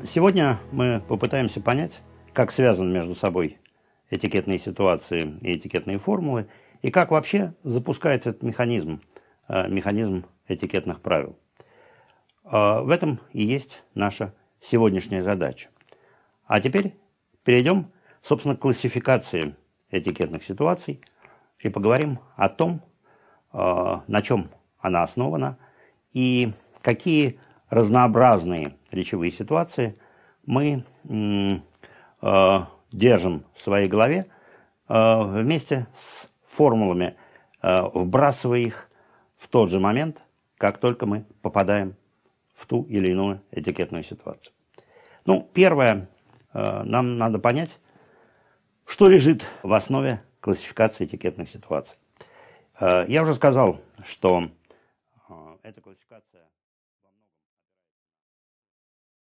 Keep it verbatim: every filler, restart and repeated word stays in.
Сегодня мы попытаемся понять, как связаны между собой этикетные ситуации и этикетные формулы, и как вообще запускается этот механизм, механизм этикетных правил. В этом и есть наша сегодняшняя задача. А теперь перейдем, собственно, к классификации этикетных ситуаций и поговорим о том, на чем она основана и какие разнообразные речевые ситуации мы э, держим в своей голове э, вместе с формулами, э, вбрасывая их в тот же момент, как только мы попадаем в ту или иную этикетную ситуацию. Ну, первое, э, нам надо понять, что лежит в основе классификации этикетных ситуаций. Э, я уже сказал, что э, эта классификация